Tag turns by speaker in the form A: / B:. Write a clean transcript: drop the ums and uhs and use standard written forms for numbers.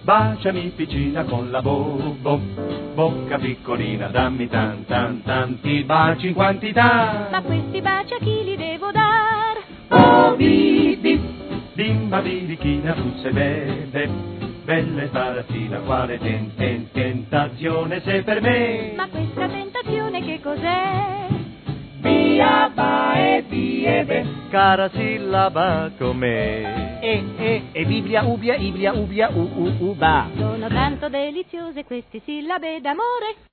A: Baciami piccina con la bocca piccolina, dammi tanti baci in quantità.
B: Ma questi baci a chi li devo dar?
A: Oh, bimba birichina, tu sei bella e sparazzina, quale tentazione sei per me.
B: Ma questa tentazione che cos'è?
A: Via va e be,
C: cara sillaba com'è.
D: E biblia, ubia, iblia, ubia, uba.
B: Sono tanto deliziose queste sillabe d'amore.